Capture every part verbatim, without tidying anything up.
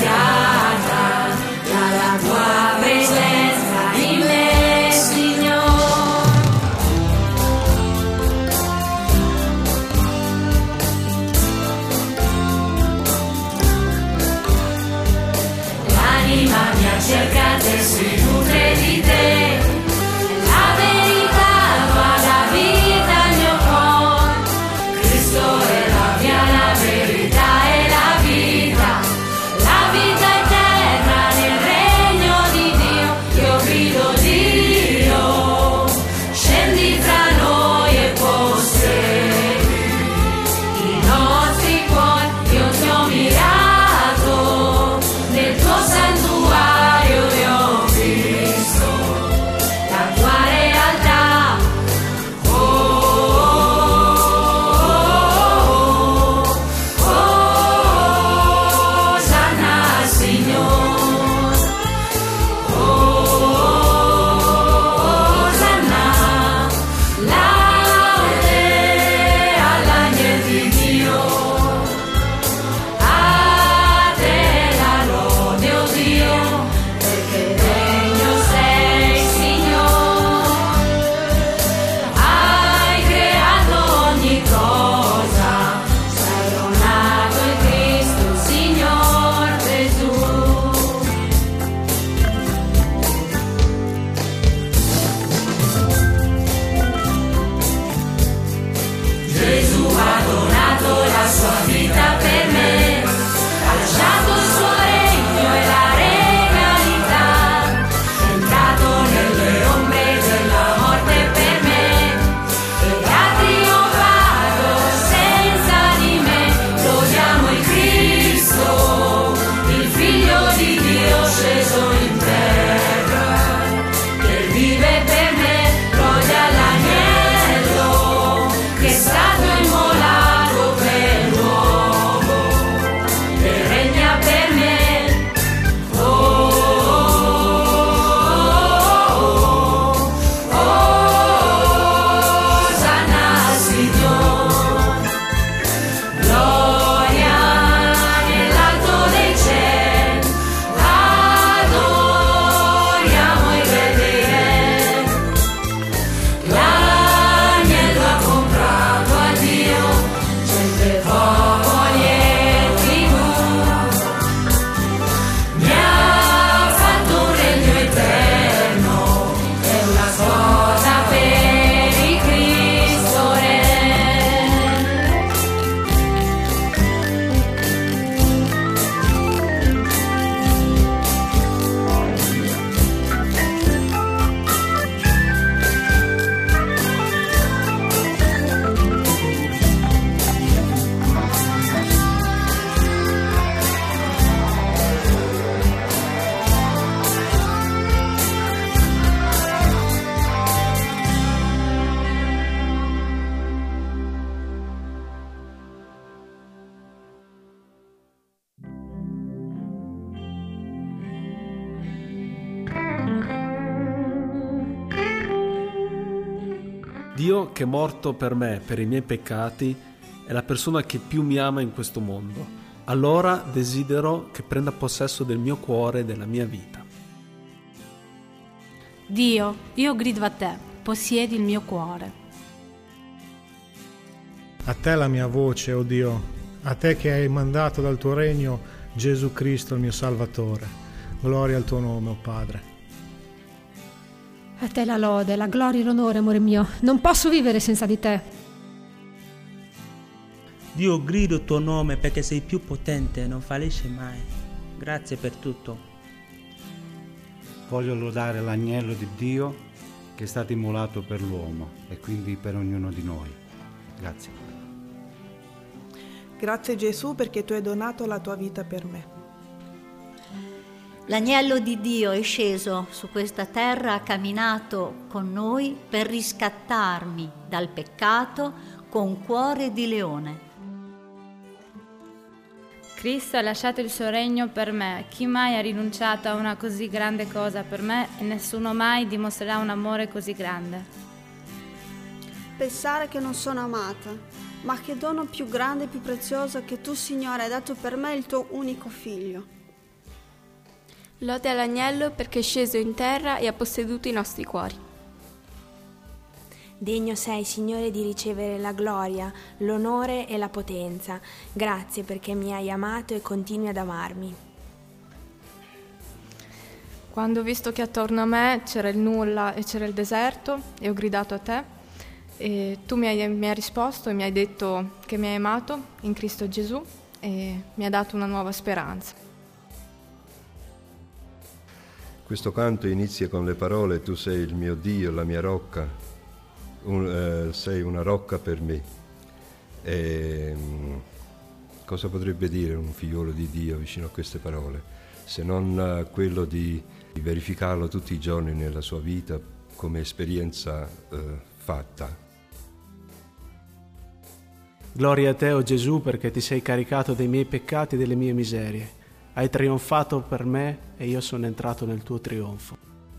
ringraziata dalla tua presenza in me, Signore. L'anima mia cerca te, si nutre di te, la verità va la vita al mio cuore. Cristo è la via, la verità e la vita, la vita eterna nel regno di Dio. Io grido Dio, scendi tra noi e possedi i nostri cuori. Io ti ho mirato nel tuo santuario, e ho visto la tua realtà. Oh, oh, oh, oh, Osanna, Signore. Oh, Osanna, laude all'agnel di Dio. A te la lode, oh Dio, perché degno sei, Signore. Hai creato ogni cosa, sei donato in Cristo, Signor Gesù. Gesù ha donato la sua vita per me, ha lasciato il suo regno e la regalità, è entrato nelle ombre della morte per me e ha trionfato senza di me. Lodiamo il Cristo, il Figlio di Dio sceso in terra, che vive per me. Gloria all'agnello che è stato immolato per l'uomo e regna per me. Oh, oh, oh, oh, Osanna, Signore. Gloria nell'alto dei cieli, adoriamo il Re dei Re. L'agnello ha comprato a Dio cento popoli e tribù, mi ha fatto un regno eterno e una sposa per il Cristo Re. Dio, che è morto per me, per i miei peccati, è la persona che più mi ama in questo mondo. Allora desidero che prenda possesso del mio cuore e della mia vita. Dio, io grido a te, possiedi il mio cuore. A te la mia voce, o Dio, a te che hai mandato dal tuo regno Gesù Cristo il mio Salvatore. Gloria al tuo nome, o Padre. A te la lode, la gloria e l'onore, amore mio. Non posso vivere senza di te. Dio, grido il tuo nome perché sei più potente, non fallisci mai. Grazie per tutto. Voglio lodare l'agnello di Dio che è stato immolato per l'uomo e quindi per ognuno di noi. Grazie. Grazie Gesù perché tu hai donato la tua vita per me. L'agnello di Dio è sceso su questa terra, ha camminato con noi per riscattarmi dal peccato con cuore di leone. Cristo ha lasciato il suo regno per me. Chi mai ha rinunciato a una così grande cosa per me? E nessuno mai dimostrerà un amore così grande. Pensare che non sono amata, ma che dono più grande e più prezioso che tu, Signore, hai dato per me il tuo unico figlio. Lode all'agnello perché è sceso in terra e ha posseduto i nostri cuori. Degno sei, Signore, di ricevere la gloria, l'onore e la potenza. Grazie perché mi hai amato e continui ad amarmi. Quando ho visto che attorno a me c'era il nulla e c'era il deserto e ho gridato a te, e tu mi hai, mi hai risposto e mi hai detto che mi hai amato in Cristo Gesù e mi hai dato una nuova speranza. Questo canto inizia con le parole: tu sei il mio Dio, la mia rocca, un, eh, sei una rocca per me. E, mh, cosa potrebbe dire un figliolo di Dio vicino a queste parole, se non uh, quello di, di verificarlo tutti i giorni nella sua vita come esperienza uh, fatta. Gloria a te, o Gesù, perché ti sei caricato dei miei peccati e delle mie miserie. Hai trionfato per me e io sono entrato nel tuo trionfo.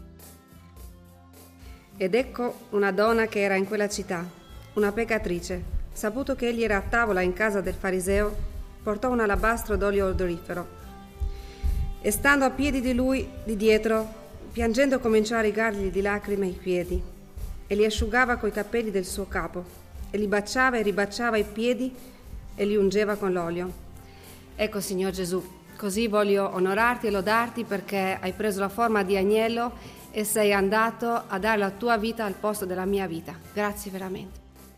Ed ecco una donna che era in quella città, una peccatrice. Saputo che egli era a tavola in casa del fariseo, portò un alabastro d'olio odorifero. E stando a piedi di lui, di dietro, piangendo cominciò a rigargli di lacrime i piedi, e li asciugava coi capelli del suo capo, e li baciava e ribaciava i piedi, e li ungeva con l'olio. Ecco, Signor Gesù, così voglio onorarti e lodarti perché hai preso la forma di agnello e sei andato a dare la tua vita al posto della mia vita. Grazie veramente.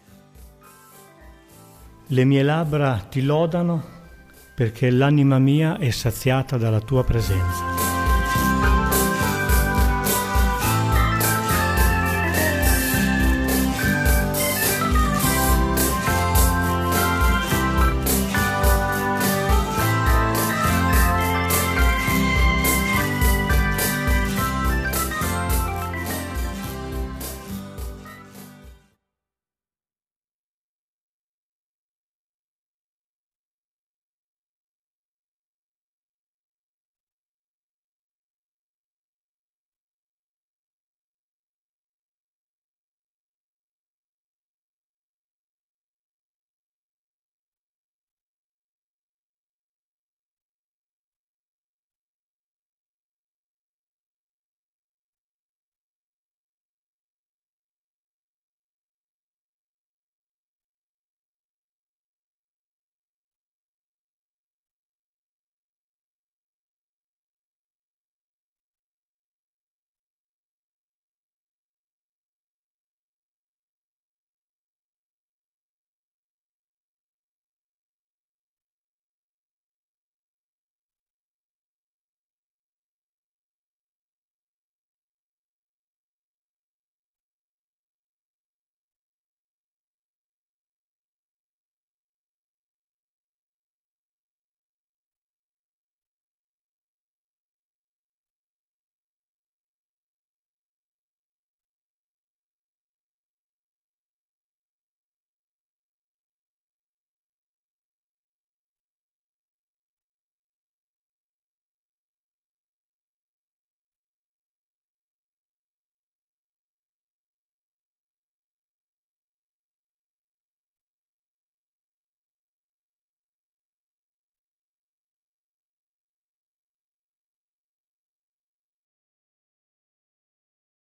Le mie labbra ti lodano perché l'anima mia è saziata dalla tua presenza.